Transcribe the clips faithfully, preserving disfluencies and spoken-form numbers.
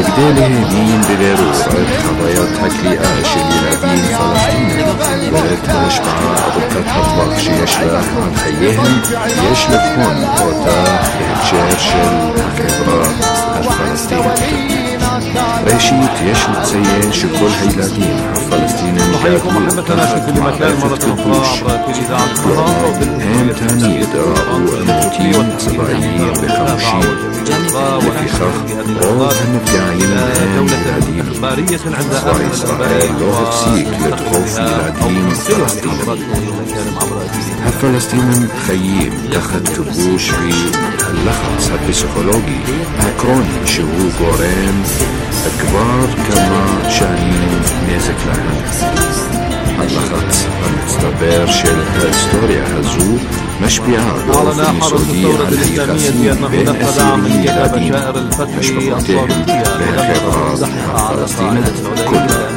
هكداله مين ببيروت خضايات هكليئة شل يلادين فلسطين وقت هشبعة أبوكتها طبق شي يشلح عن خيهم يشلف هون قوتا بهتشير شل خبرة الفلسطينية رشيد يشلت سيين شكل هيلادين فلسطين محمد تناشي في مكان مرة أخرى في إذاعة القرآن هم تاني دراء وموتين سبعين بخمشين وفي خخ روض هنبدعين هم ميلادين إسرائيل إسرائيل لو هفسيك لتخوف ميلادين فلسطين هالفلسطين خيم تخد كبوش في هاللخص هالبسيكولوجي هكروني شهو قورين أكبر كما شاهين نازك لهم اللخص المستبر شل هالستوريا هزو مشبعة بأوفن سعودية الحقيقة بين أسيرين يلادين مشبقتهم بها خبرات فلسطين كلها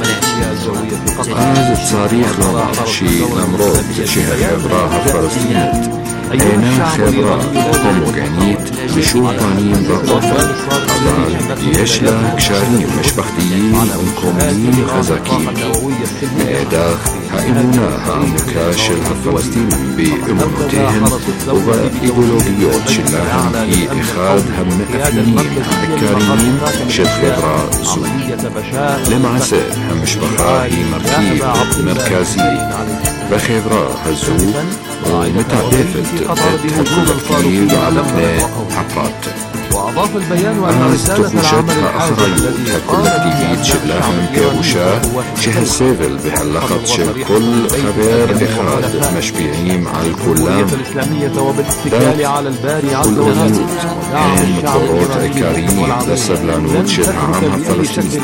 هذا التصاريخ لهم شي نمرود شي خبراها فلسطينات أنا خبرة هوموغانيت بشوطانين بقوفة أبال يشلا كشارين مشبختيين أنكوميين خزاكين مئداخ هائمونا هامكاش الفلسطين بإمونتهم وبإيدولوجيات شلاهم هي إخاد هم أفنين هكاريين شل خبرة زو لمعسى هم مشبخة هي مركيب مركزي بخبرة هزو ومتعدفت تحكم الكيل على ابناء حقات وأضاف البيان أن رسالة العمل الحالي كولكتيفيت شبلاهم كوشا شهر سيفل بهاللخط شل كل خبير إخاد مشبيعين على الكلام الإسلامية وبالاتكال على الباري عز وجل ودعم قروت إكاريين لسبلانوت شل عامها فلسطين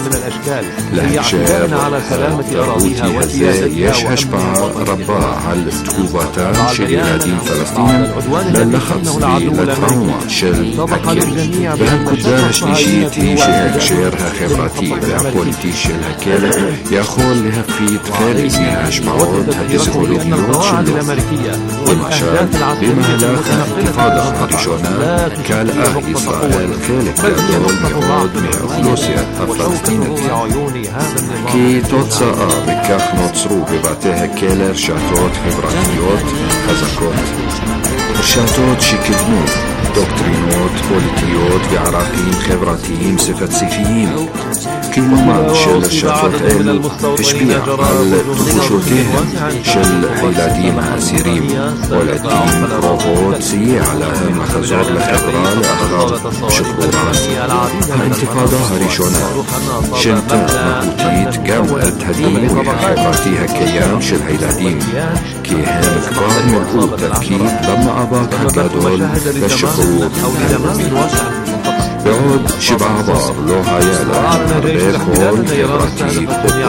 لهجاب على سلامة أراضيها هزاي يشهش بها ربا على التكوباتان شل يلادين فلسطين للخط للتراوما شل حكيل بهالكداش نشيتي شير شيرها خبراتي بهالبوليتي شل هكالة ياخول لها فيت خارج منها شبعود هالبسيكولوجيون شلو والمشاد بما لاخ انتفاضة ريشونا كالآه إسرائيل خالق يدول يهود من أخلوسيا الفلسطينية كي توتصاء بكاخ نوتصرو بباتها كالر شاتوت خبراتيوت خزاكوت رشاتوت شكدنون دكترينوت بوليتيوت بعراقيين خبراتيين صفت سيفيين كلمات شل شافوت إل تشبيع على تخشوتهم شل هيلادين عسيرين ولدين روبوت سيع لهم خزور لخبرة لأخر شكوران ها انتفاضة ريشونا شنتا مهوتيت قامت هدينوية خبراتيها كيام شل هيلادين كي هم كبار ملقوب تركيب لما أباك هكادول للشكور بعود شبع بار لو هيالا مربيت هول خبراتي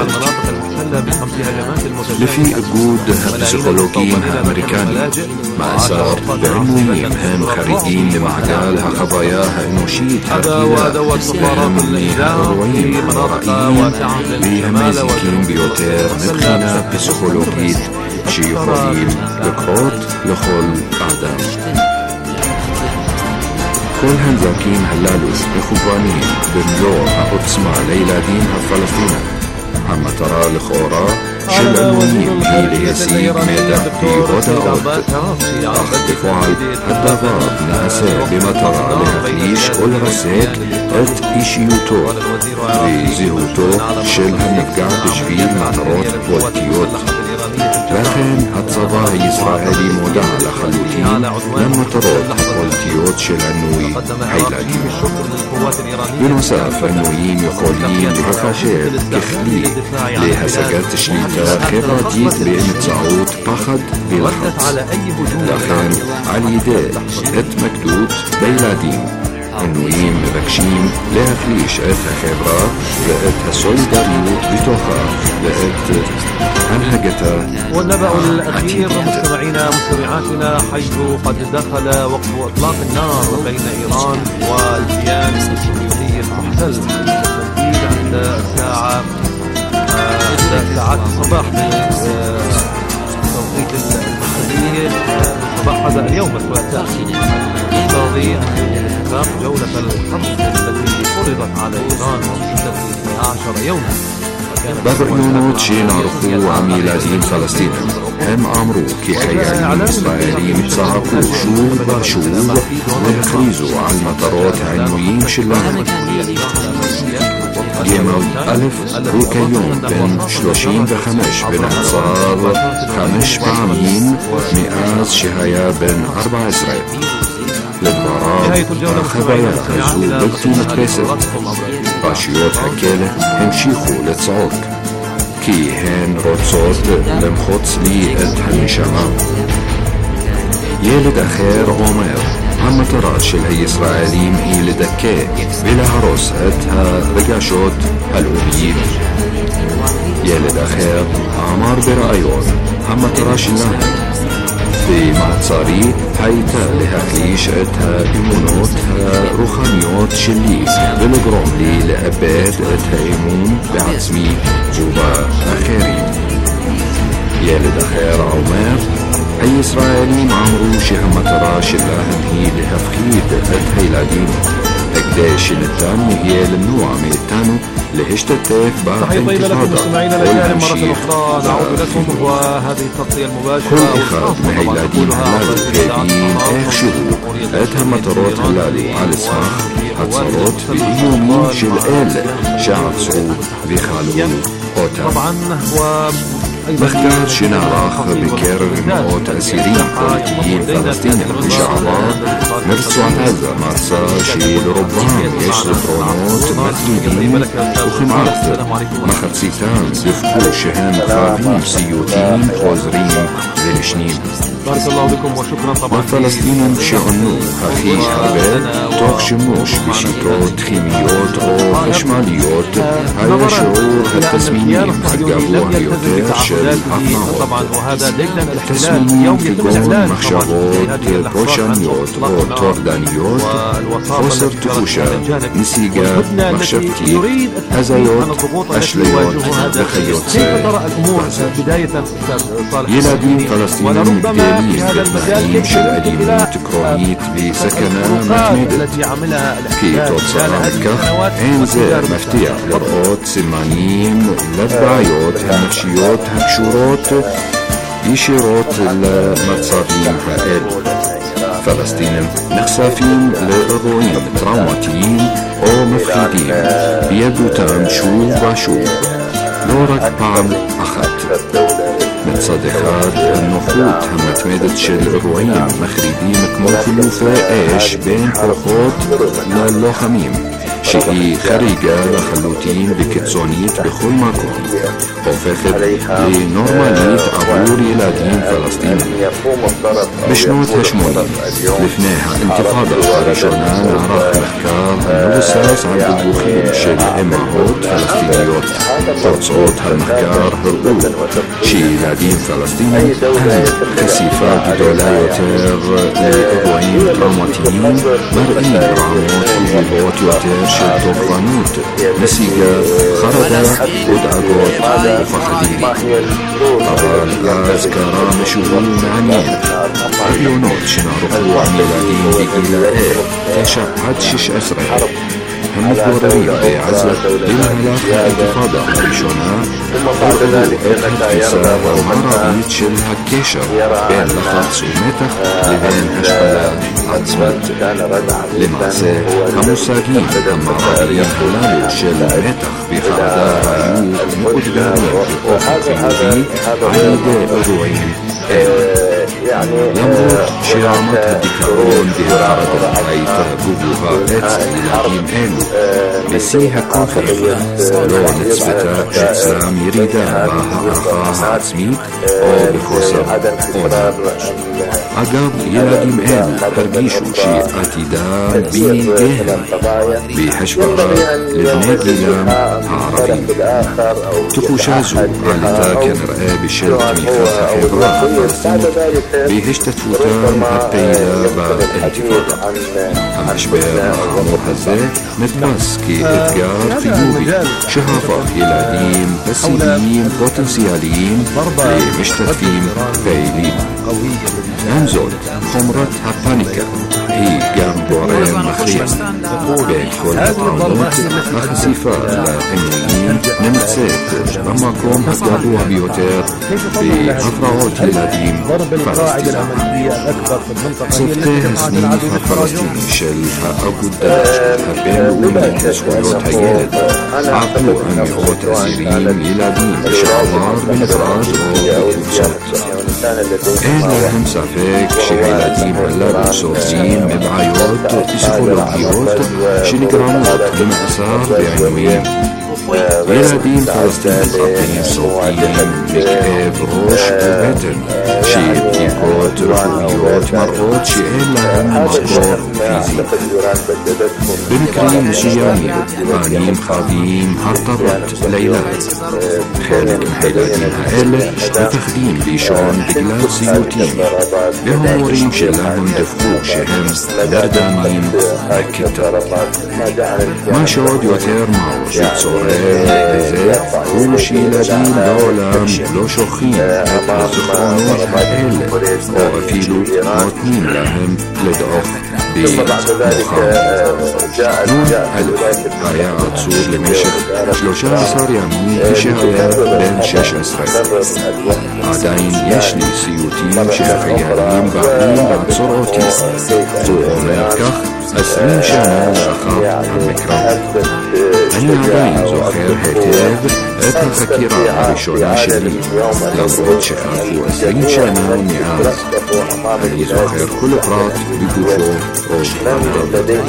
لفي أجود بسيكولوجيين أمريكاني ما صار بعمومين هم خريجين لمعجالها قضاياها إنوشيت هكذا هم روين رأيين بهمازيكين بيوتير نبخينا بسيكولوجيت شيوخوين بكروت لخل أعدام كل هنزاكين هلالو بخوانين بملوع عطسما ليلادين هالفلسطين عما ترى لخورا شل عنوانين هي ليسيب ميدا في غدا اختفال الدفاع ناسا بما ترى لهفليش كل رسيك ات إيشيوتو بزيهوتو شل هنفقع تشفيل مطروت بولتيوت لكن هتصبا إسرائيلي مودع على خلوتين لما تروت بولتيوت شل عنوي حيلادين بنصاف عنويين يقولين بهفاشير كخلي لها سجات شليتا خبراتيت بإن تصعود بخد بلخط لكن على يدي ات مكتوب بيلادين عنوين مبكشين لها فليش اتها خبرة لأتها سوليداريوت بتوخا لأت أنهجتها. والنبأ الأخير مستمعينا مستمعاتنا حيث قد دخل وقت إطلاق النار بين إيران والكيان الصهيوني المحتل بالتحديد عند الساعة عند ساعات الصباح بالتوقيت المحلي صباح هذا اليوم الثلاثاء مقتضي انتهاء جولة الحرب التي فرضت على إيران ومدة اثني عشر يوما. بغيونات شي نعرفو عن ميلادين فلسطين هم أمرو كي خيالين إسرائيليين تصاقوا شوب بشوب ويخريزوا على المطارات عنوين شلان جيمل ألف روكا يوم بين شلوشين بخمش بين حصار خمش بعمين مئاز شهايا بين أربع إسرائيل للبراب خبايا خزو بلتو مترسل باشيوت هكيلة هم شيخو لتصعود كي هن روتصوت لمخوص لي اتهن شمام يلد أخير عمر عم تراش الهي إسرائيليم هي لدكي بلا عروس اتها رقاشوت الأوبيين يلد أخير عمار برأيون عم تراش اللهم في معتصاري هيتا لهخليش اتها إيمونوتها روخانيوت شلي بالقروملي لأباد اتها إيمون بعزمي وبا أخيري يالد أخير عمر أي إسرائيلي معمرو شهم تراش اللهم هي لهفخيد اتها إلادين أقداش التاني هي للنوع من التانو لهشتتف بعد انتفاضة كل مرة أخرى نعود لكم وهذه التغطية المباشرة كل إخاد مهيلادين هلالو هادين اخ شهو اتها مطارات هلالو على اسمخ هتصارات في يومين شلقال شعب صعود بخالو قوتا طبعا هو مختار شناراخ بكير موت أسيرين بوليتيين فلسطينيين بشعبات مرسو عتازة مرسا شيل ربان يشرب رونوت مدريدين وخمعات مخرسيتان بفكو شهام خابين سيوتين خوزرين للشنين بارك الله بكم وشكرا طبعا. والفلسطينيين شعنو هخي حربات توق شموش بشيكوت خيميوت أو خشماليوت هاي شعور التسمينين حقابوها يوتير شل طبعا وهذا دليل الاحتلال يوم يتم الإعلان مخشبوت بوشانيوت أو توردانيوت خسر تفوشا نسيجا مخشبتي هزايوت أشليوت دخيوت سير يلادين فلسطينيين بدالين بالمهديم شل أديموت كرونيت بسكنة متمدد كي توصل عمكة عين زير مفتيح لرقوت سلمانيم لبعيوت همشيوت هكشوروت يشيروت المتصابين هائل فلسطين مخسافين لإضوئين تراوماتيين أو مفقدين بيدو تام شوب وشوب لورك بعم أخت من صديقات النخوت هم تمدد شل إضوئين مخريدين كموكلو فائش بين حوخوت للوخميم شيء خارجة لخلوتين بكتسونيت بكل مكان وفاخد لنورماليت عبور يلادين فلسطين بشنوت هشمولي لفناها انتفاضة ريشونا نعرف محكار نورساس عن البوخين شل إماهوت فلسطينيوت توصوت هالمحكار هرقول شي يلادين فلسطيني هاي خسيفة بدولايوتر لإضوين تراماتيين مرئين راموت وجيبوت يوتر شل طوفانوت نسيجا خردا ودعقوت وفخديري طبعا أذكارا مشهور معنين أبيونوت شنعرفو عن ميلادين بإلائه تشعد شش أسرع هم متضررين بعزة للهلاك الانتفاضة ريشونا قرروا الانتفاضة ومرابيت شل هكيشة بين لخص ومتخ لبين هشقلا عزمت لمعزة هموساقين هم مرابيت هلالو شل متخ بخعداء عيوب مقدامين بقوة خيوبي عيدة أروعين لمبوت شرامت هديكارون بهقارة حيث بوبوها اتس للاقيم آلو بسيها كونفرق لو نتسبتا شتسام يريدا باها أرخاها عزميت أو بخوصة أونا عقاب يلاقيم آلو هرقيشو شيء اتدان بيهن بحشبها لبنى جيلام عربي تفوشازو على كان رأى بشل تميخات حبراء فلسطين בהשתתפותם הפעילה באינתיפאדה. המשבר החמור הזה נתפס כאתגר חיובי שהפך ילדים פסיביים פוטנציאליים למשתתפים פעילים. עם זאת, חומרת הפאניקה היא גם גורם מכריע. בין כל הטראומות, החשיפה לעינויים נמצאת במקום הגבוה ביותר בהפרעות ילדים פלסטיניים. צוותי הסניף הפלסטיני של האגודה הבינלאומית לזכויות הילד עבדו עם מאות אסירים ילדים לשעבר בנפרד או בקבוצות. אין להם ספק שהילדים הללו סובלים מבעיות פסיכולוגיות שנגרמות ממאסר ועינויים. ילדים פלסטינים רבים סובלים מכאב ראש ובטן שבדיקות רפואיות מראות שאין להם מקור פיזי. במקרים מסוימים פנים חווים הרטבות לילד. חלק מהילדים האלה מפחדים לישון בגלל סיוטים, והמורים שלהם דיווחו שהם נרדמים בכיתה. מה שעוד יותר מעוז וצורם בזה הוא שילדים בעולם לא שוכחים את הזיכרונות האלה או אפילו נותנים להם לדעוך במוחם. נון אלף היה עצור למשך שלושה עשר ימים כשהיה בן שש עשרה. עדיין יש לי סיוטים שהחיילים באים לעצור אותי. הוא אומר כך עשרים שנה לאחר המקרה. אני עדיין זוכר היטב את החקירה הראשונה שלי, למרות שחלפו עשרים שנה מאז. אני זוכר כל פרט בגופו או פניו.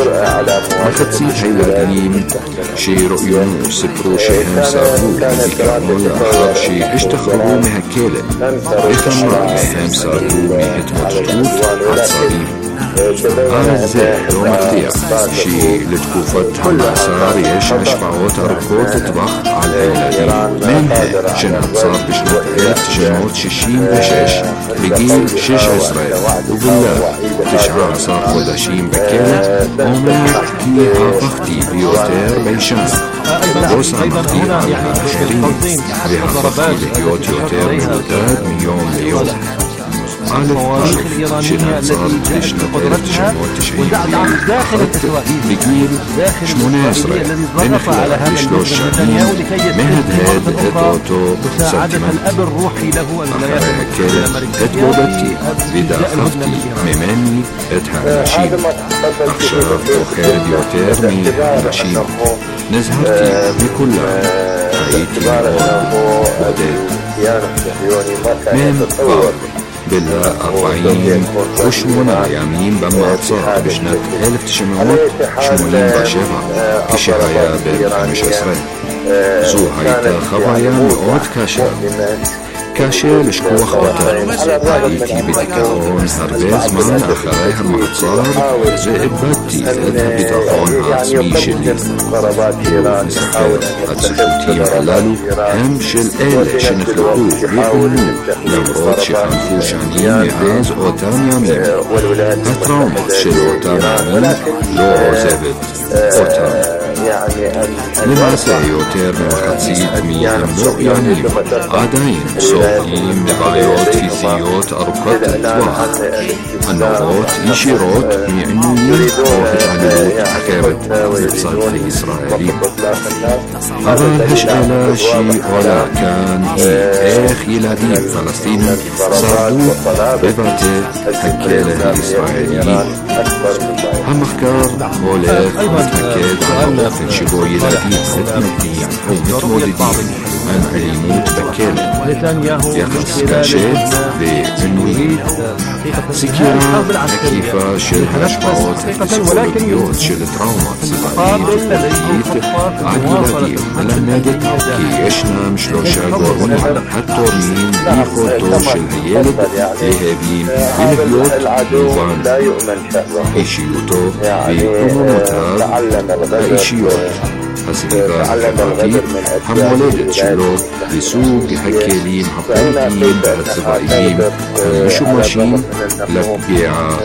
מחצית הילדים שראוינו סיפרו שהם סרבו בדיכאון לאחר שהשתחררו מהכלא, וכמה מהם סרבו מהתמוטטות עצבים. אז זה לא מפתיע שלתקופת המאסר יש השפעות ארוכות טווח על הילדים. מנהל שנעצר בשנת אלף תשע מאות שישים ושש בגיל שש עשרה ובלבד תשעה עשר חודשים בכלא אומר כי הפכתי ביותר ביישן, לא סמכתי על האחרים והפכתי להיות יותר מבודד מיום ליום. א' א' שנעצר בשנת אלף תשע מאות תשעים ואחת בגיל שמונה עשרה ונכלא לשלוש שנים מהדהד את אותו סנטימנט. אחרי הכלא התבודדתי ודחפתי ממני את האנשים. עכשיו פוחד יותר מהאנשים. נזהרתי מכולם. הייתי מאוד בודד. מהם פעם בילה ארבעים ושמונה ימים במעצר בשנת אלף תשע מאות שמונים ושבע כשהיה בן חמש עשרה. זו הייתה חוויה מאוד קשה. קשה לשכוח אותה. הייתי בדיכאון הרבה זמן אחרי המעצר ואיבדתי את הביטחון העצמי שלי. מספר הציטוטים הללו הם של אלה שנחלקו ועונו למרות שחלפו שנים מאז אותם ימים. הטראומה של אותם ימים לא עוזבת אותם. למעשה יותר ממחצית מהמאוימים עדיין סובלים מבעיות פיזיות ארוכות טווח הנובעות ישירות מעינויים או התעללות אחרת מצד הישראלים. אבל השאלה שעולה כאן היא איך ילדים פלסטינים שרדו בבתי הכלא הישראליים. המחקר הולך ומתמקד על האופן שבו ילדים מתמודדים ומתמודדים עם אלימות בכלא, יחס קשה ועינויים, סקירה מקיפה של ההשפעות הפסיכולוגיות של טראומה צבאית ופוליטית על ילדים מלמדת כי ישנם שלושה גורמים התורמים ליכולתו של הילד להבין ולהיות מובן: אישיותו ואמונותיו האישיות, בסביבה החברתית המולדת שלו בסוג הכלים הפוליטיים והצבאיים המשומשים לפגיעה.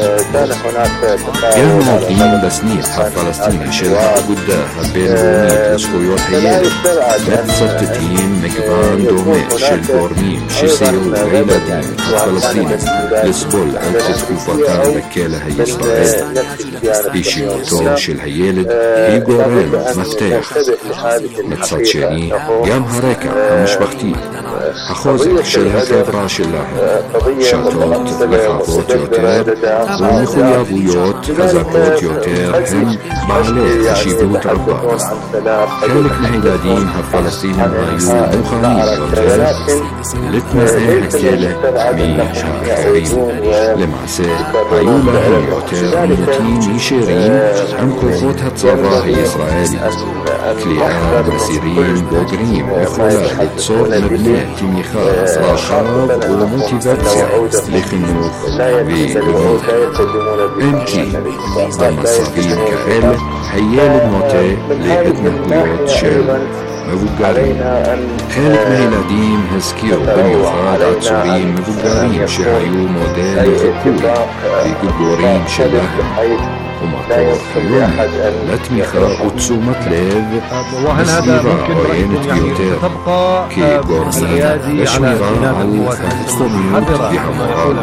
גם העובדים בסניף הפלסטיני של האגודה הבינלאומית לזכויות הילד מצטטים מגוון דומה של גורמים שסייעו לילדים הפלסטינים לסבול את תקופתם בכלא הישראל. אישיותו של הילד היא גורם מפתח. מצד שני, גם הרקע המשפחתי, החוזק של החברה שלהם, שתות לחוות יותר ומחויבויות חזקות יותר הם בעלי חשיבות רבה. חלק מהילדים הפלסטינים היו מוכנים יותר לתנאי הכלא מהאחרים. למעשה, היו להם יותר עימותים ישירים עם כוחות הצבא הישראלי. כליאה באסירים בוגרים יכולה ליצור מבנה תמיכה רחב ומוטיבציה לחינוך ולימוד. אם כי במצבים כאלה הילד נוטה להתנהגויות של מבוגרים. חלק מהילדים הזכירו במיוחד עצורים מבוגרים שהיו מודל לחיקוי וגיבורים שלהם ומקור חיוני לתמיכה ותשומת לב בסביבה עוינת ביותר כגורמים לשמירה על התחומיות והמורל.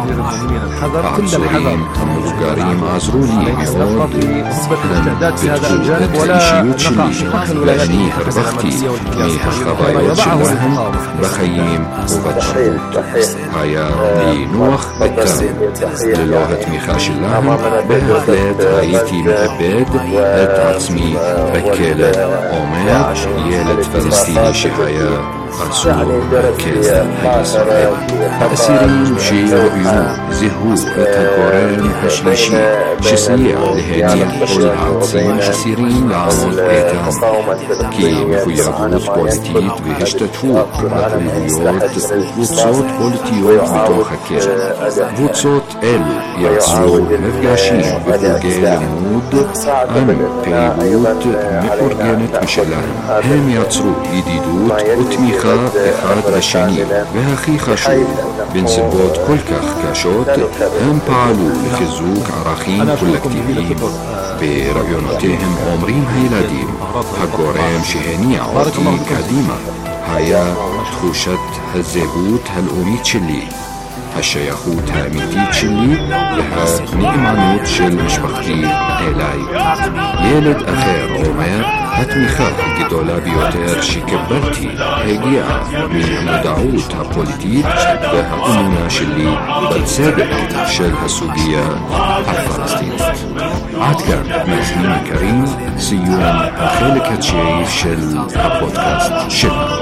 העצורים המבוגרים עזרו לי מאוד, הם פיתחו את האישיות שלי ואני הרווחתי מהחוויות שלהם בחיים ובתרבות. היה לי נוח איתם. ללא התמיכה שלהם בהחלט הייתי מאבד את עצמי בכלא, אומר ילד פלסטיני שהיה עצור בכלא הישראלי. האסירים שאירונו זיהו את הגורם השלישי שסייע להניח ולהעצים אסירים לעמוד איתם, כי מחויבות פוליטית והשתתפות בפעילויות וקבוצות פוליטיות בתוך הכלא. קבוצות אלו יצרו מפגשים וחוגי לימוד עם פעילות מאורגנת משלהם. הם יצרו ידידות ותמיכה אחד לשני, והכי חשוב, בנסיבות כל כך קשות הם פעלו לחיזוק ערכים קולקטיביים. ברעיונותיהם אומרים הילדים, הגורם שהניע אותי קדימה היה תחושת הזהות הלאומית שלי, השייכות האמיתית שלי והנאמנות של משפחתי אליי. ילד אחר אומר, התמיכה הגדולה ביותר שקיבלתי הגיעה מהמודעות הפוליטית והאמונה שלי בצדק של הסוגיה הפלסטינית. עד כאן, מאזינים יקרים, סיום החלק התשיעי של הפודקאסט שלנו.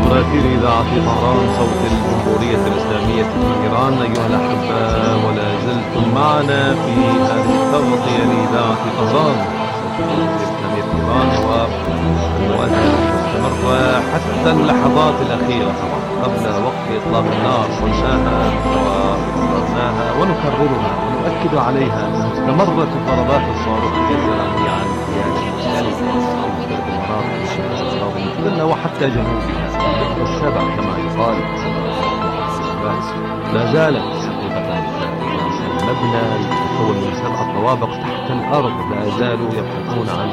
مراسلي إذاعة طهران صوت الجمهورية الإسلامية في إيران. أيها الأحبة، ولا زلتم معنا في هذه التغطية لإذاعة طهران صوت الجمهورية الإسلامية في إيران، والمؤازرة مستمرة حتى اللحظات الأخيرة قبل وقت إطلاق النار. قلناها وقررناها ونكررها ونؤكد عليها أنها استمرت الضربات الصاروخية الإيرانية على الكيان المختلف المحتلة وحتى جنوبها السبع كما يقال. لا زالت حقيقة المبنى المكون من سبع طوابق تحت الأرض لا زالوا يبحثون عن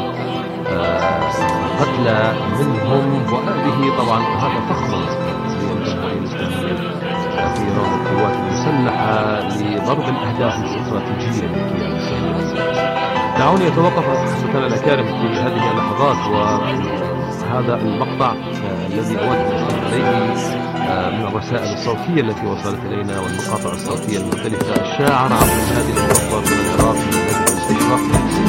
قتلى منهم، وهذه طبعا هذا فخر للجمهورية الإسلامية في إيران والقوات المسلحة لضرب الأهداف الاستراتيجية للكيان الصهيوني. دعوني أتوقف أحبتنا الأكارم في هذه اللحظات وهذا المقطع الذي أود أن أشير إليه من الرسائل الصوتية التي وصلت إلينا والمقاطع الصوتية المختلفة. الشاعر عبد الهادي المطهر من العراق من المستشرق.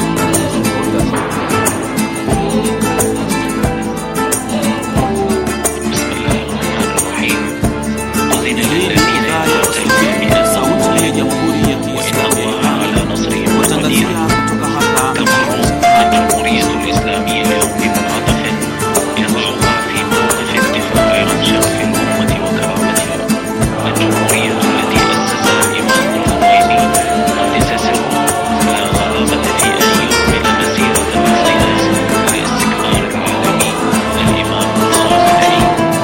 بسم الله الرحمن الرحيم. أذن للذين يقتلون من الصوت لجمهورية وإن الله على نصرهم قدير. تمر الجمهورية الإسلامية اليوم بمنعطف يضعها في موقف الدفاع عن شرف الأمة وكرامتها. الجمهورية التي أسسها الإمام الخميني مؤسس سره لا غرابة في أن يكمل مسيرة مثلها للاستكبار العالمي. الإمام الخامنئي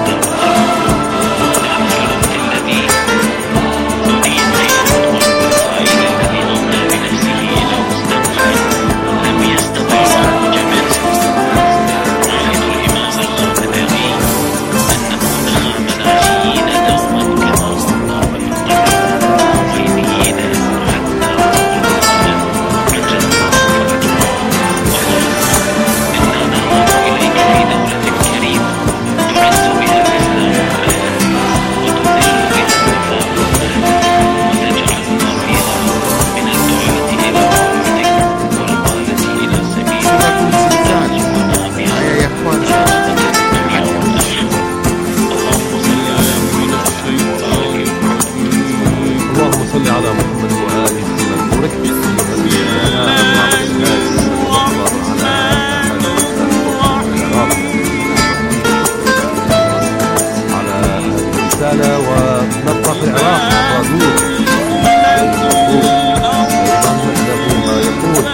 نحن في الوقت الذي بني الخير والقصائد الذي غنى بنفسه إلى مستنقع لم يستطع جمال نعهد الإمام الخامنئي أن نكون خامنئيين دوما كما صنع بالقدر خمينيين حتى عجزنا فرجنا وخلصنا. إنا ننظر إليك في دولة كريمة تعز بها الإسلام أهله وتذل بها الوفاء أهله وتجعلنا فيها من الدعاة إلى طاعتك والقادة إلى سبيلك وترزقنا بها رحمتك الدنيا والآخرة. اللهم صل على محمد وآل محمد. اللهم صل على محمد وآله وسلم. بارك على الرسالة ونبقى في العراق الرادود ما يقول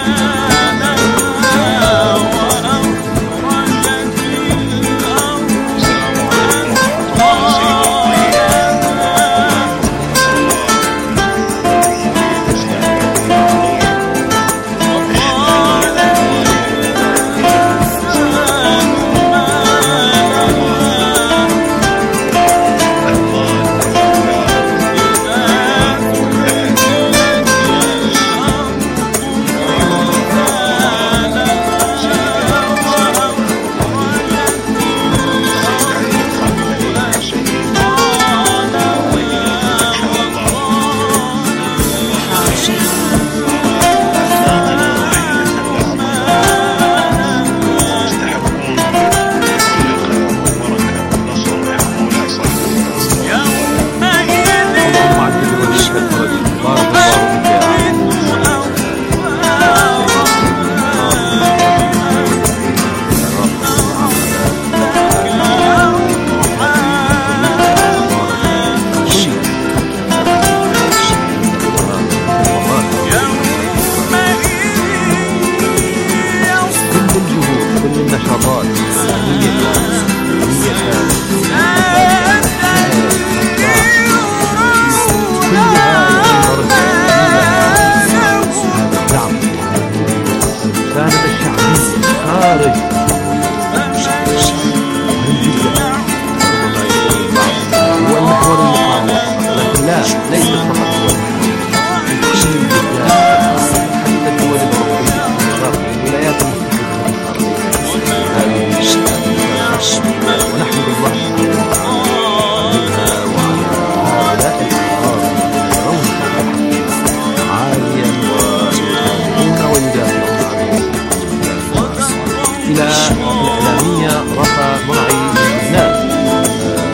إلى الإعلامية رفع مرعي من لبنان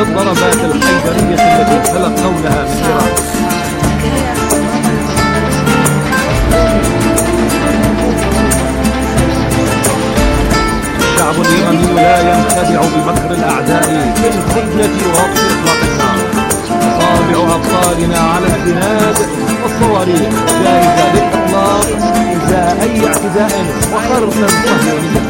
للضربات الحيدرية التي تلقونها من إيران. الشعب الإيراني لا ينخدع بمكر الأعداء بالخدية وربط إطلاق النار. أصابع أبطالنا على الزناد والصواريخ جاهزة للإطلاق إزاء أي اعتداء وخرق صهيوني.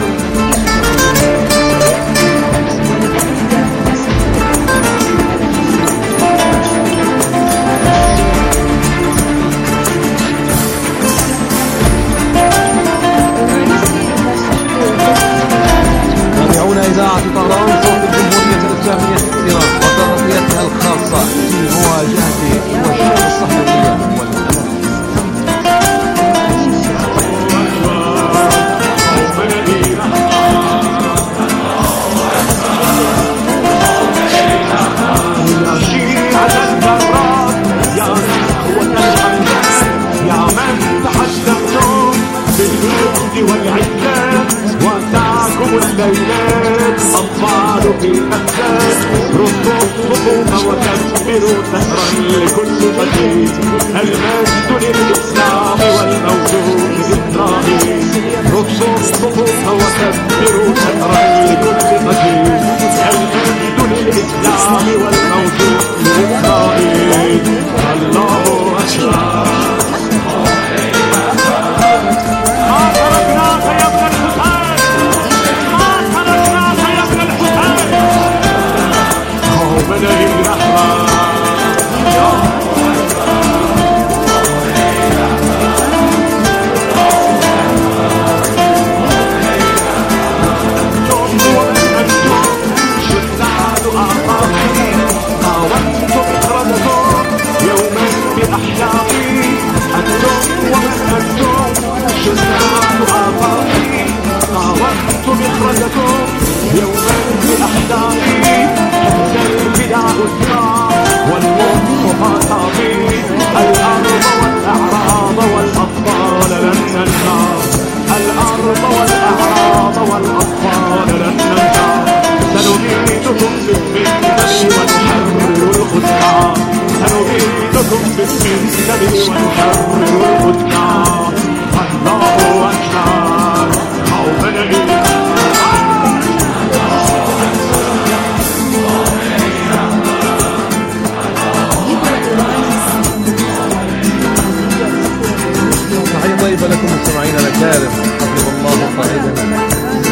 إذاعة طهران صوت الجمهورية الإسلامية في إيران وتغطيتها الخاصة في مواجهة الشعب الصهيونية والأمن. يا من تحدثتم بالجود والعزة وتعكم الليلات أطفال في مكان ردوا الصفوف وكبروا سهرا لكل مجيد. المجد للإسلام والموجود إسرائيل. ردوا الصفوف وكبروا سهرا لكل مجيد. المجد للإسلام والموجود إسرائيل. الله أكبر. طيبة لكم مستمعينا الأكارم، حفظ الله قائدنا.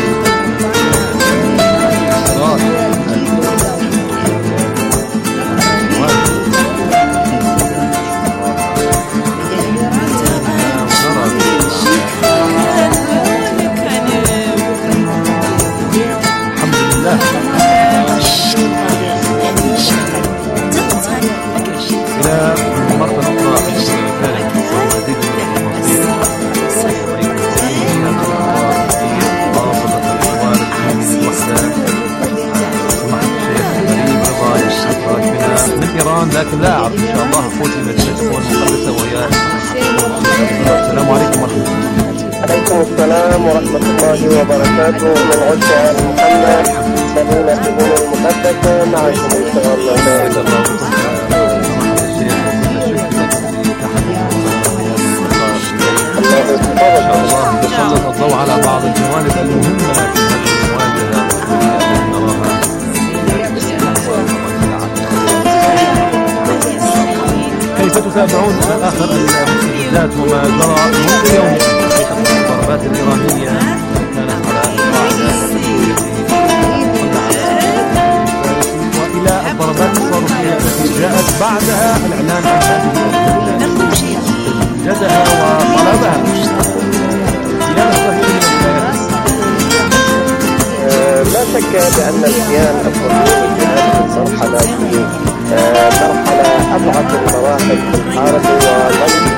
لكن لا أعرف إن شاء الله أخوتي مدينتكم المقدسة ويا السلام عليكم ورحمة الله. عليكم السلام ورحمة الله وبركاته. من عشاق محمد سمونا الدين المقدسة معكم إن شاء الله. بارك الله فيكم. إن شاء الله نسلط الضوء على بعض الجوانب المهمة في هذه المواجهة التي نراها. كيف تتابعون آخر المستجدات وما جرى منذ يوم الضربات الإيرانية كانت على القاعدة وإلى الضربات الصاروخية التي جاءت بعدها الإعلان عن هذه جدها وطلبها. لا شك بأن الكيان الصهيوني في هذه المرحلة في مرحلة أضعف المراحل في الحرب، ولم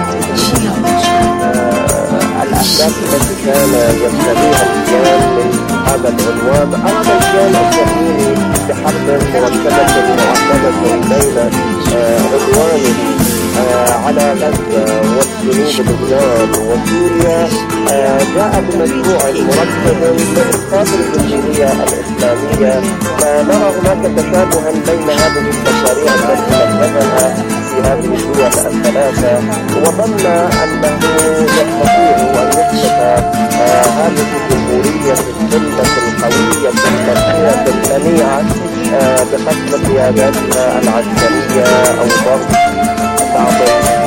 الأهداف التي كان يبتغيها الكيان من هذا العنوان أراد الكيان الصهيوني بحرب مركبة معقدة بين عدوانه على غزة جنوب لبنان وسوريا جاء بمشروع مركب لإسقاط الجمهورية الإسلامية. فنرى هناك تشابها بين هذه المشاريع التي نفذها في هذه الدول الثلاثة، وظن أنه يستطيع أن يثبت هذه الجمهورية السلمة القوية المرئية المنيعة بحسب قياداتها العسكرية أو ضرب بعض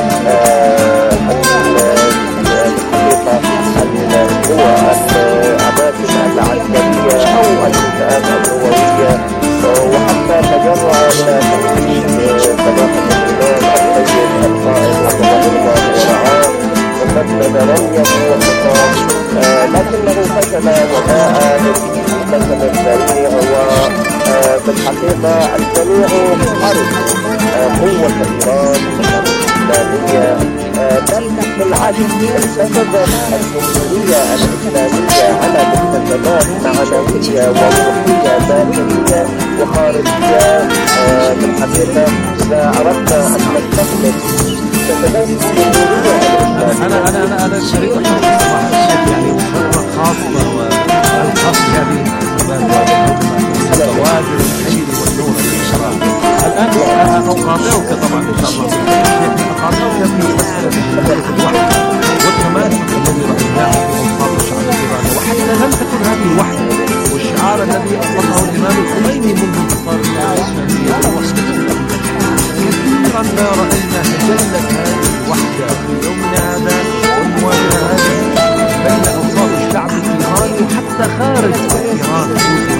القوى الأماكن العسكرية أو الانتهاءات النووية، وحتى تجرع إلى تنفيذ سماحة الإمام السيد القائد حفظه الله ورعاه وسدد رميه وخطاه، لكنه فشل وجاء بالفشل السريع. وفي الحقيقة الجميع عرف قوة إيران الإسلامية، بل بالعكس اكتسبت الجمهورية الإسلامية على مكتسبات معنوية وروحية داخلية وخارجية. في الحقيقة إذا أردنا أن نستخدم مكتسبات الجمهورية الإسلامية، أنا أنا أنا أنا شريك مع الشيخ، يعني مرة خاصة والخاص بهذه المكتسبات الزواجر الخير والنور والإشراق. الآن أنا أقاطعك طبعا إن شاء الله أقاطعك في مسألة الوحدة والتماسك الذي رأيناه في أوساط الشعب الإيراني، وحتى لم تكن هذه الوحدة والشعار الذي أطلقه الإمام الخميني منذ انتصار الإسلامية والوحدة. كثيرا ما رأينا تجلت هذه الوحدة في يومنا هذا والمواجهة هذه بين أوساط الشعب الإيراني وحتى خارج إيران.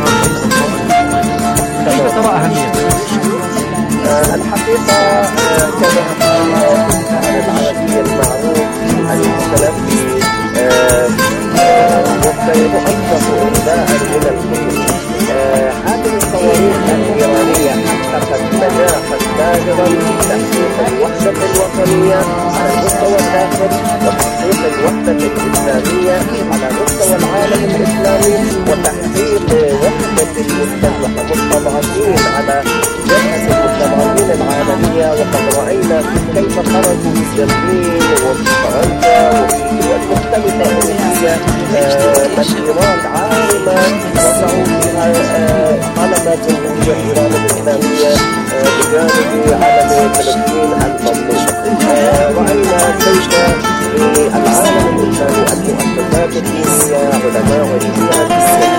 كيف ترى أهميتها؟ الحقيقة كما قال الشاعر العربي المعروف المتلفي وسيؤسس إنباء من الكتب، هذه الصواريخ الإيرانية حققت نجاحا باهرا في تحقيق الوحدة الوطنية على مستوى الداخل وتحقيق الوحدة الإسلامية على مستوى العالم الإسلامي وتحقيق وحدة المستضعفين على جبهة المستضعفين العالمية. وقد رأينا كيف خرجوا في برلين وفي فرنسا وفي دول مختلفة أوروبية مسيرات عارمة وضعوا فيها علامات جمهورية إيران الإسلامية بجانب علم فلسطين المملوك. رأينا كيف في العالم الإسلامي المؤسسات الدينية علماء الشيعة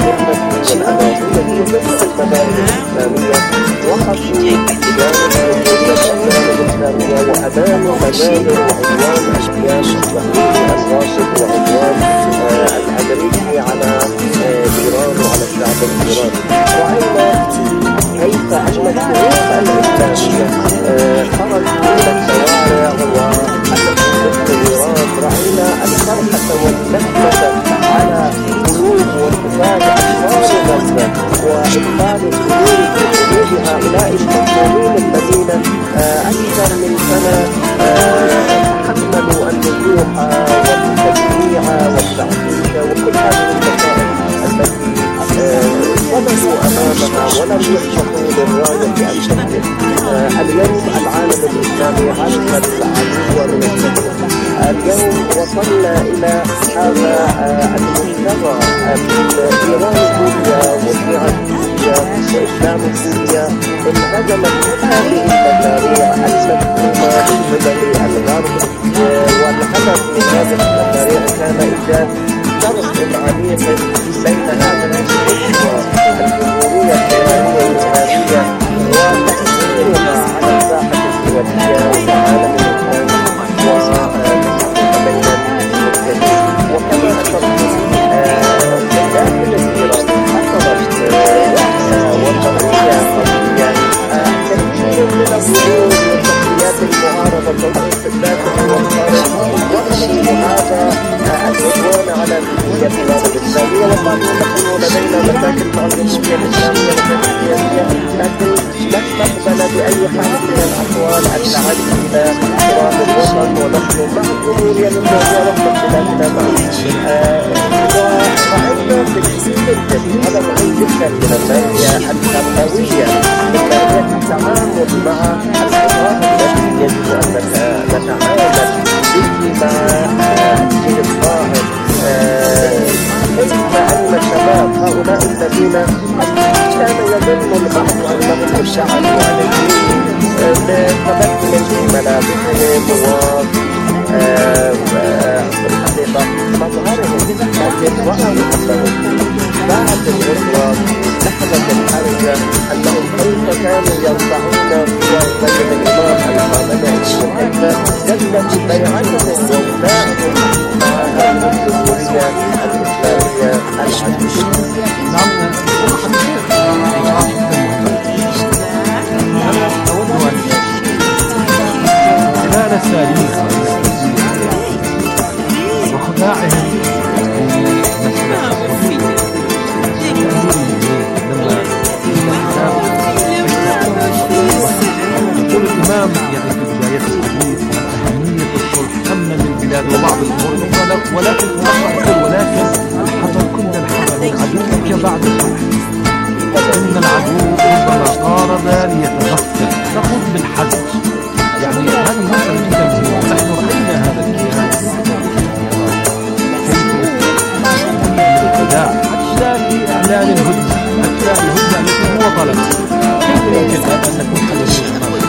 والأناضولية وجميع المدارس الإسلامية وقفوا بجانب جمهورية الإيران الإسلامية وأمام مجال وعدوان أشبيان الصهيوني الراشد وعدوان الأمريكي على إيران وعلى الشعب الإيراني. رأينا كيف أن الشعوب الإسلامية خرجوا إلى الشوارع وأتت إيران. رأينا الفرحة والنكبة على قلوب وانتفاض أطفال غزة وإدخال السرور في قلوب هؤلاء المظلومين الذين أكثر من سنة تحملوا النزوح والتجميع والتعطيش وكل هذه المصائب التي صدقوا أمامها ولم يسمحوا للراية أن تسقط. اليوم العالم الإسلامي عرف العدو من الشر. اليوم وصلنا إلى هذا المستوى الإيران سوريا وشيعة سوريا وإسلام سوريا انهزمت هذه المشاريع المسمومة من قبل الغرب، والهدف من هذه المشاريع كان إيجاد فرق عميق بين هذه الأسوة الجمهورية الإيرانية الإسلامية وتأثيرها على الساحة الدولية والعالم الإسلامي وبين المسلمين. وكما أشرت داخل الإيران حصلت وحدة وقضية قضية كثير من الظهور وشخصيات المعارضة والاستبداد والخارج وقفوا هذا العدوان على الجمهورية الإسلامية وقالوا نحن لدينا مشاكل مع الجمهورية الإسلامية مشاكل سياسية، لكن لن نقبل بأي حال من الأحوال أن نعد إلى تراب الوطن ونحن مع الجمهورية للموضوع وقت اختلافنا معه. ورأينا تكثير الجديد هذا مهم جدا من الناحية التربوية من ناحية التعامل مع الأمراض التي يجب أن نتعامل مع الجيل القائم، كيف أن الشباب هؤلاء الذين كان يظن البعض أنهم ابتعدوا عن الدين بتبدل في ملابسهم وبالحقيقة مظهرهم، لكن رأوا أنهم بعد الغربة لحظة الحرجة أنهم كيف كانوا يرفعون بين الإمام الخامنئي وكيف جدت بيعتهم وولاءهم مع هذه الجمهورية الإسلامية الحديثة. نعم، أود أن خلال التاريخ وخداعهم يقول الإمام يعني في بداية الحديث عن أهمية الصلح أمنا للبلاد وبعض الأمور الأخرى، ولكن يقول ولكن حذر كل الحذر من عدوك بعد الصلح، إن العدو ربما قارب ليتغفل، نقول بالحذر. يعني هذه مسألة جدا مهمة، نحن رأينا هذا الكيان كيف الخداع حتى في إعلان الهدنة، حتى الهدنة التي هو طلب، كيف يمكن أن نكون حذرين أمامه؟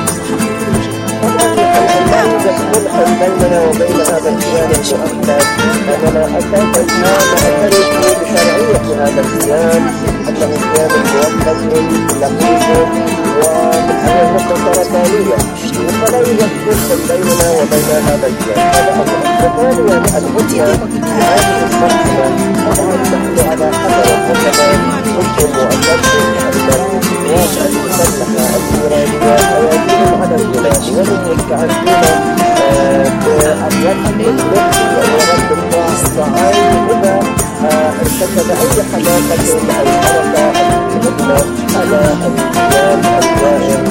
لا يوجد صلح بيننا وبين هذا الكيان المؤقت، أننا أساسا ما نعترف بشرعية هذا الكيان، أنه كيان مؤقت لطيف وبالحقيقة سرطانية، فلا يوجد صلح بيننا وبين هذا الكيان. هذا أمر. وثانيا الهدنة هذه المرحلة طبعا نحن على حذر الهدنة ممكن وأساسا أن القوات المسلحة الإيرانية هيجب على البلاد وهم مستعدون بالرد الملكي ورد الطاعة إذا ارتكب أي حماقة أو حركة الهدنة على الكيان الدائم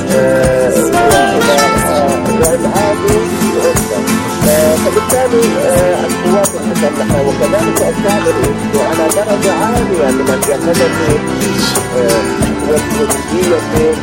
وإبعاده الأسر. فبالتالي القوات المسلحة وكذلك الشعب على درجة عالية من الجهازة والجدية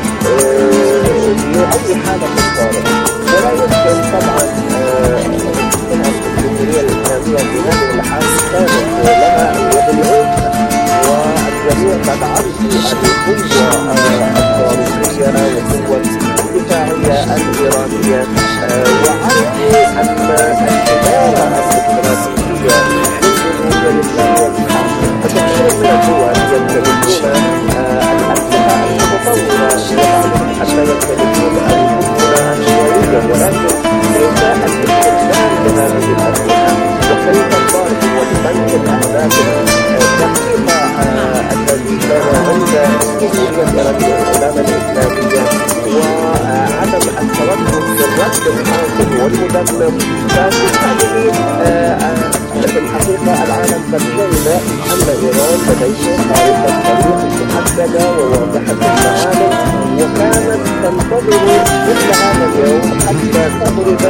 لأي حالة طارئة، ولا يمكن طبعا الجمهورية الإسلامية في هذه الحالة كانت لها اليد العليا، والجميع قد عرفوا القوة الصاروخية والقوة الدفاعية الإيرانية، وعرفوا أن الإدارة الاستراتيجية للجمهورية الإسلامية كثير من الدول يمتلكون الأسلحة المتطورة حتى يمتلكون القنبلة النووية، ولكن كيف الاستخدام لهذه الأسلحة وكيف الضرب والبنك الأهداف الدقيقة الذي كان عند الجمهورية الإسلامية الإسلامية وعدم التردد في الرد الحاصل والمدمر. فبالتالي في الحقيقة العالم قد فهم أن إيران لديها خارطة طريق محددة وواضحة المعالم، وكانت تنتظر مثل هذا اليوم حتى تضرب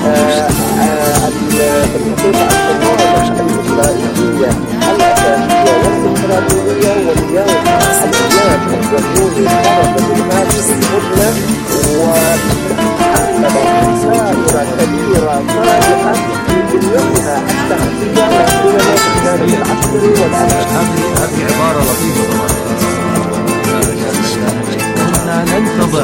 الحقيقة الصواريخ الإسرائيلية الأساسية والاستراتيجية، واليوم الإيران الجمهوري خرج من هذه الهدنة وحمل سائرة كبيرة صالحة لبنيتها التحتية والقيادة الإسلامية العسكري والأمن. هذه عبارة لطيفة طبعا، ننتظر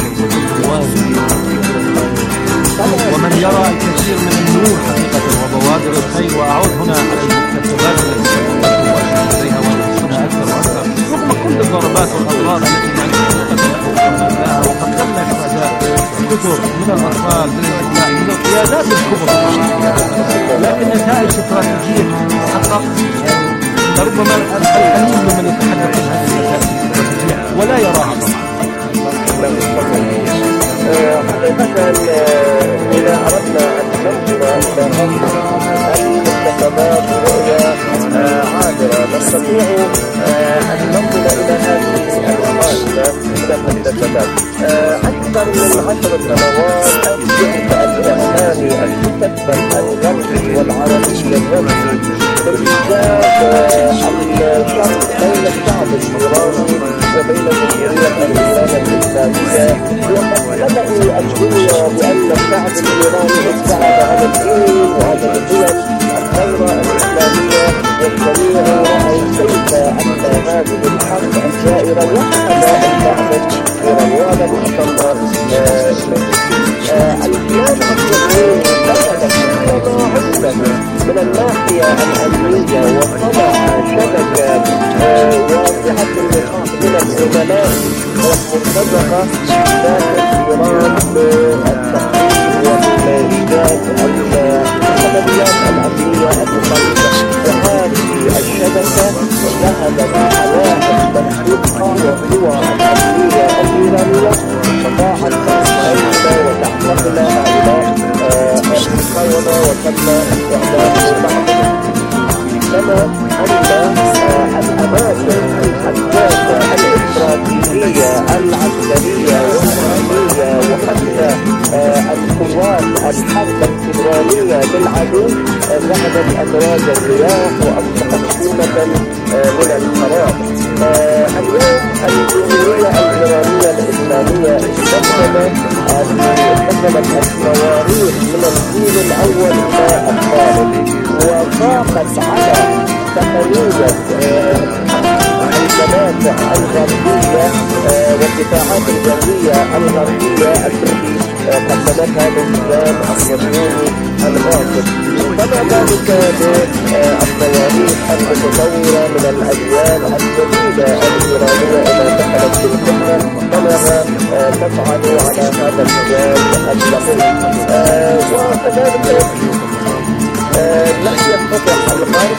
ومن يرى الكثير من النور حقيقة وبوادر الخير، وأعود هنا على المكتسبات التي تؤشر إليها ونحسنها أكثر وأكثر رغم كل الضربات والأضرار التي نعيشها، وقد تم شهداء كثر من الأطفال من النساء من القيادات الكبرى، لكن نتائج استراتيجية تتحقق ربما القليل ممن يتحدث عن هذه النتائج ولا يراها طبعا. حقيقة إذا أردنا أن ننظر إلى المكتسبات رؤية عابرة نستطيع أن ننظر إلى هذه الأماكن من المكتسبات. أكثر من عشر سنوات الجهد الإعلامي المكتسب الغربي والعربي الرسمي بإيجاد الفرق بين الشعب الإيراني وبين جمهورية الإيران الإسلامية. وقد بدأوا الدنيا بأن الشعب الإيراني ابتعد عن الدين وعن القيم الثورة الإسلامية، والجميع رأوا كيف أن هذه الحرب الجائرة وحد الشعب الإيراني المعتبر الكيان الجمهوري دخل كل ما عندنا من الناحية الأمنية وصنع شبكة واسعة النطاق من العملاء والمرتزقة داخل إيران بالتحقيق وإيجاد العمليات الأمنية المختلفة. وهذه الشبكة ذهبت على تنسيقها والقوى الأمنية الإيرانية استطاعت تنسيقها وتحتفل هؤلاء المقاومة وتم إعلان بعضهم. كما أن الأماكن الحساسة الاستراتيجية العسكرية والأمنية وحتى القوات الحرب الفيدرالية للعدو ذهبت أدراج الرياح وأصبحت حكومة من القرار. اليوم الجمهورية الإيرانية الإسلامية استخدمت استخدمت الصواريخ من الجيل الأول إلى الثالث، وضاقت على تقنية المدافع الغربية والدفاعات الجوية الغربية التي قدمتها للنظام الصهيوني الغاصب. وكما ذلك بالصواريخ المتطورة من الأجيال الجديدة الإيرانية إلى دخلت في القمة، كما تفعل على هذا المجال الدقيق. وكذلك لم يستطع الغرب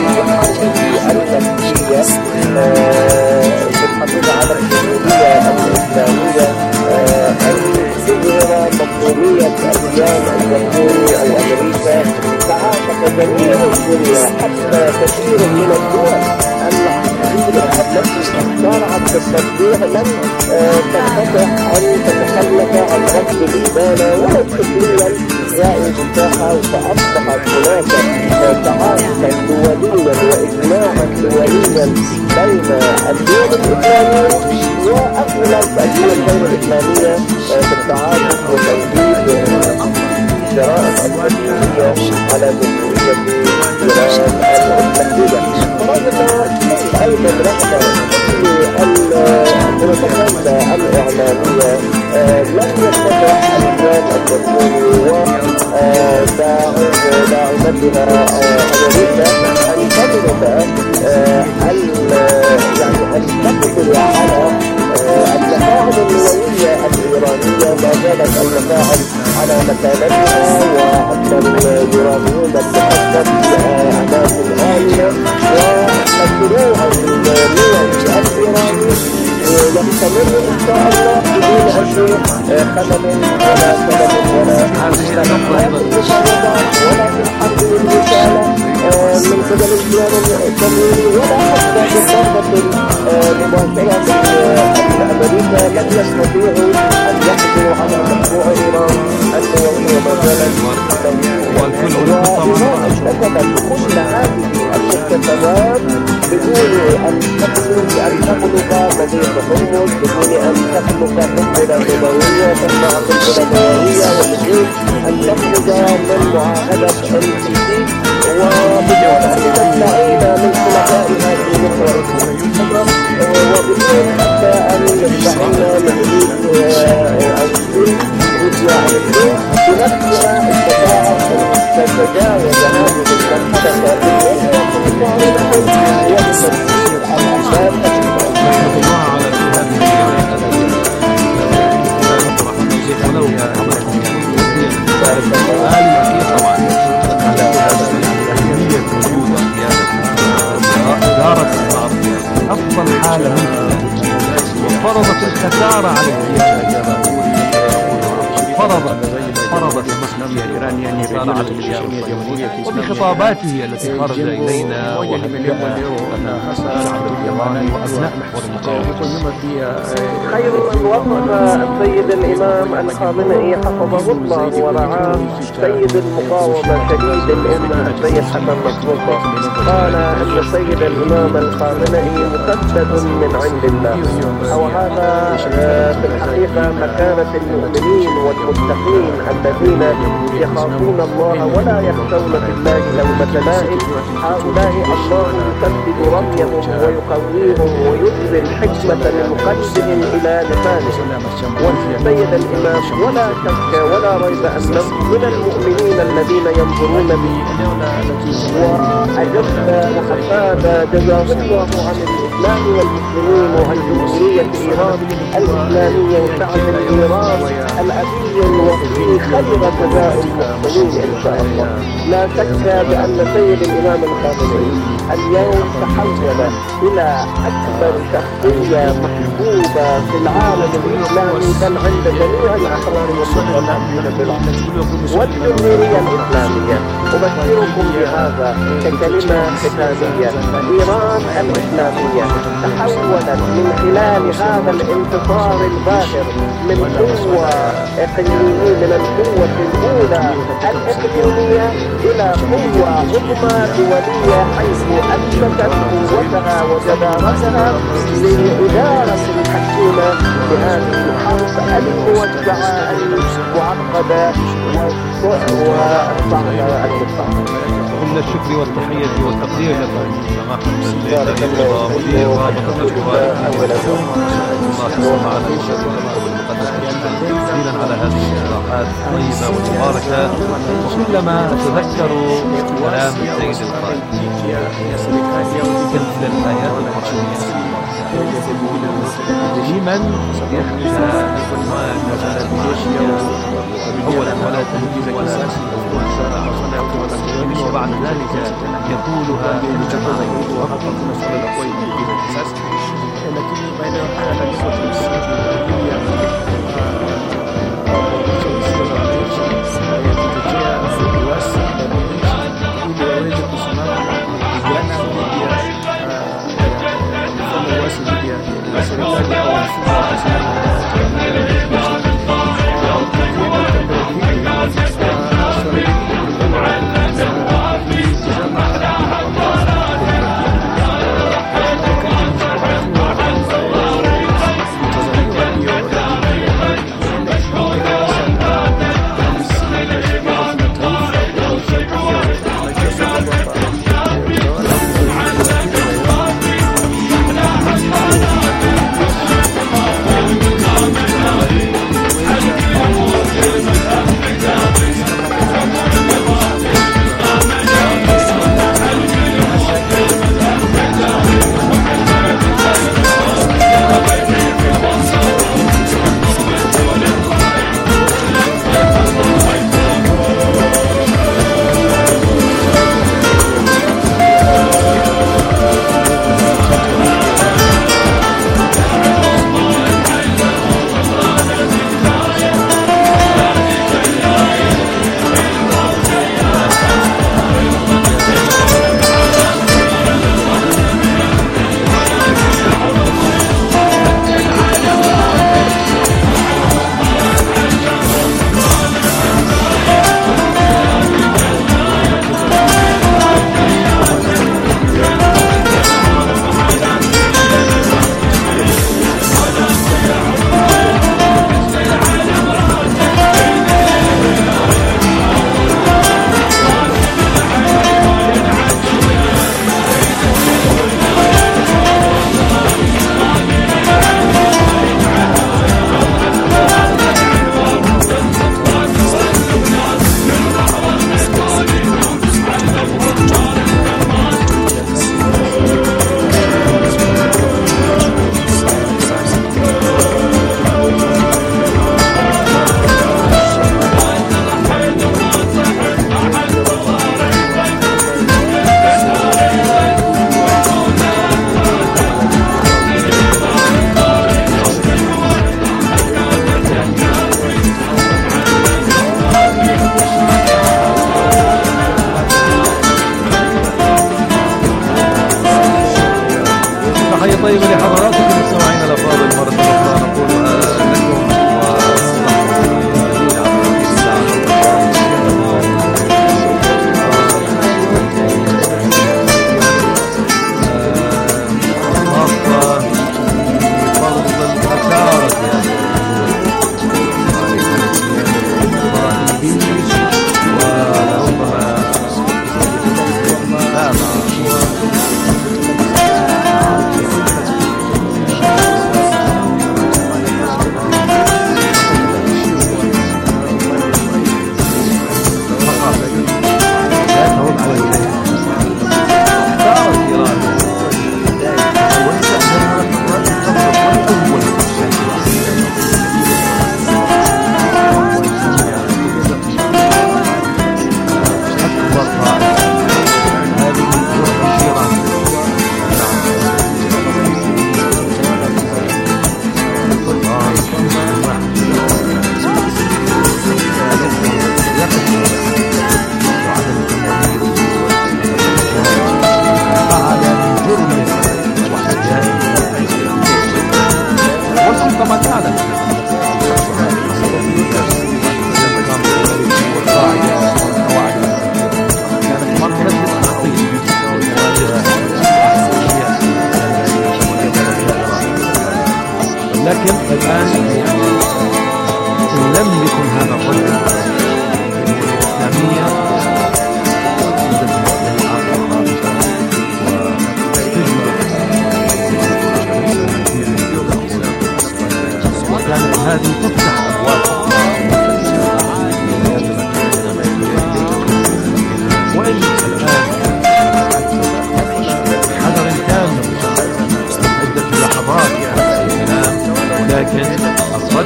النفسية بالحفاظ على الجمهورية الإسلامية أن تظهر مفهومية الكيان الجمهوري أو أمريكا. تعاطف جميع الدنيا حتى كثير من الدول العربية التي صارعت بالتشجيع لم تستطع أن تتخلف عن رفض الإبانة ولو فكريا زائد الساحة، فأصبحت هناك تعاطفا دوليا وإجماعا دوليا بين الدول الإسلامية وأغلب الدول غير الإسلامية بالتعاطف وتوجيه جرائم الجمهورية على جمهورية إيران المتحدة. فرأينا أيضا رغم المنظمات الإعلامية لم يستطع الإسلام الجمهوري وداعمتها أمريكا أن تضرب يعني أن تقضي على المفاعل النووية الإيرانية. ما زالت المفاعل على مكانتها وحتى اليورانيون المحدد في أماكن آمنة، والمشروع النووي الإيراني يستمر إن شاء الله بدون أي خلل ولا سبب ولا مستقبلات المفاوضات ولا في الحرب والرسالة من قبل الكيان الجمهوري ولا حتى بالضربة المباشرة الأمريكا لم يستطيعوا أن يحصلوا على مشروع إيران النووي وما زالت وإيران ارتكبت كل هذه المكتسبات بدون أن تخلق أن تخلق مضيق حمص، بدون أن تخلق قنبلة نووية تصنع قنبلة نووية، وبدون أن تخرج من معاهدة إن بي سي، وبدون أن تستعين من خلفائها في محور الحكم، وبدون حتى أن يستعين من روسيا روسيا عن الدين بنفسها استطاعت أن تتجاوز هذه المرحلة بالدنيا وبتسجيل الأحداث أفضل حالة ممكنة، وفرضت الخسارة على الكيان، فرضت فرضت الرسالة على التيار الصهيوني وبخطاباته التي خرج إلينا وهدأ الشعب الإيراني وأبناء محور المقاومة. خير من وصف السيد الإمام الخامنئي حفظه الله ورعاه سيد المقاومة شديد الأمة السيد حسن نصر قال أن السيد الإمام الخامنئي مسدد من عند الله، أو هذا في الحقيقة مكانة المؤمنين والمتقين الذين يخافون الله ولا يخشون في الله لومة لائم. هؤلاء الله يسدد رميهم ويقويهم ويجزل الحكمة من قلبهم إلى لسانهم. والسيد الإمام ولا شك ولا ريب أنه من المؤمنين الذين ينظرون به، وأجل وحفاد جزاه الله عن الإسلام والمسلمين وعن جمهورية إيران الإسلامية وشعب إيران الأبي وفي خير جزاء المحسنين إن شاء الله. لا شك بأن سيد الإمام الخامنئي اليوم تحول إلى أكبر شخصية محبوبة في العالم الإسلامي بل عند جميع الأحرار والمتمكنين في العالم والجمهورية الإسلامية. أبشركم بهذا ككلمة ختامية: إيران الإسلامية تحولت من خلال هذا الانتصار الباهر من قوة إقليمية من القوة الأولى الإقليمية إلى قوة عظمى دولية، حيث أثبتت قوتها وجدارتها لإدارة الحكومة بهذه الحرب الموسعة المعقدة والصعبة المستعمرة. كل الشكر والتحية والتقدير لكم سماحة السيد مدير رابطة الجوار ولكم الله سبحانه على المقدس تحديدا على هذه الإصلاحات الطيبة والمباركة. وكلما تذكر كلام السيد القائد تلك الآيات القرآنية لمن يخشى عنوان مسألة المعاشية أولا ولا تهديد ولا تهديد وبعد ذلك يقولها طيبة لحضراتكم مستمعينا الأفاضل، مرة أخرى نقولها لكم لكن الآن لم يكن هذا الرجل الإسلامية وكانت هذه تفتح أبواب وإن الآن حذر كان عدة لحظات لكن الرد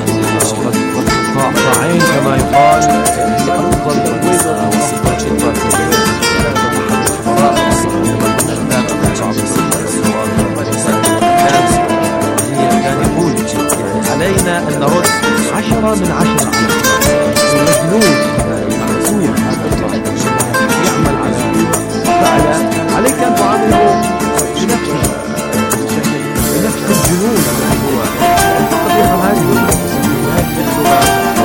صاعين كما يقال أفضل وأفضل كان يقول علينا أن نرد عشرة من عشرة المجنون المعزول يعمل على فعل عليك أن تعامله بنفسه بنفس الجنون الذي هو يفهم هذه اللغة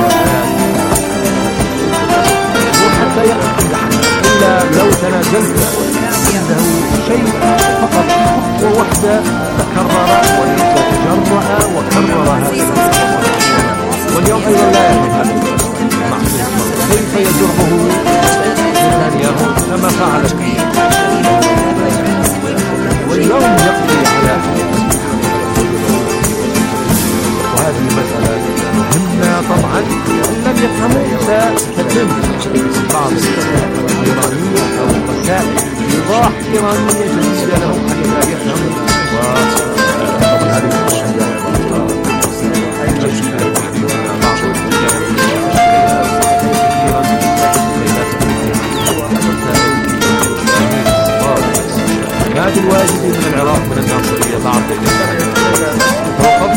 وحتى يأخذ إلا لو تنازلت عنده شيء فقط خطوة واحدة تكرر وتجرأ وكرر هذا واليوم أيضا لا يفهم هذا كيف يجره نتنياهو كما فعل واليوم يقضي على وهذه مسألة مهمة طبعا لم يفهموا ستتم بعض الإيرانيين أو وسائل إيضاح إيرانية جديدة لهم حتى يفهموا وطبعا هذه الأشياء ما في الواجب من العراق من الناصرية بعض توقف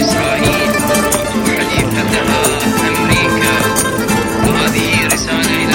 إسرائيل وحليفتها أمريكا، وهذه رسالة إلى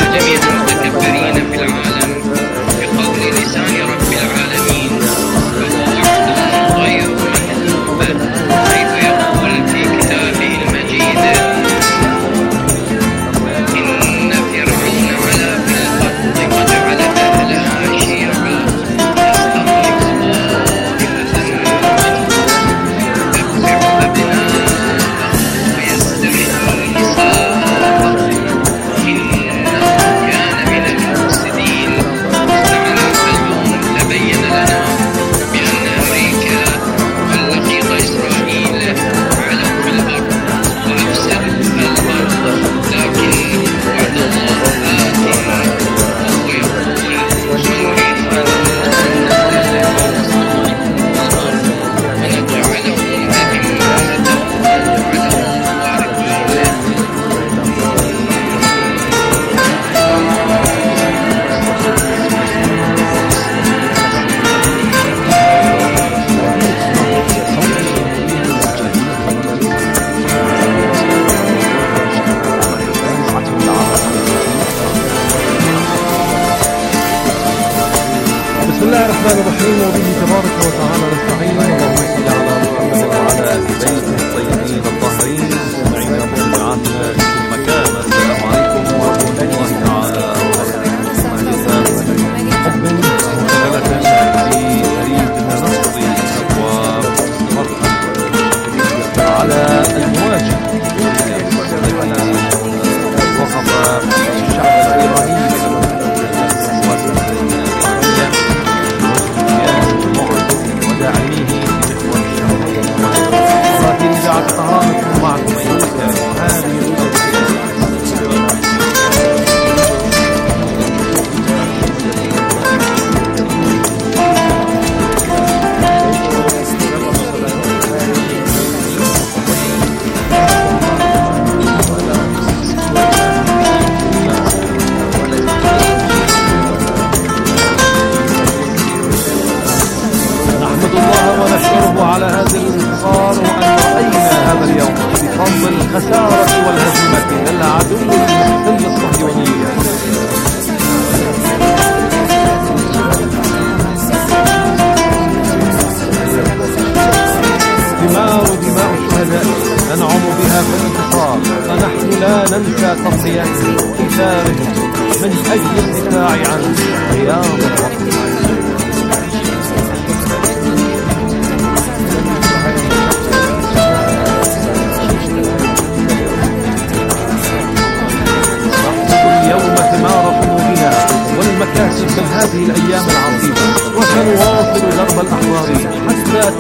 إلى تضحية كتابه من أجل الدفاع عن رياض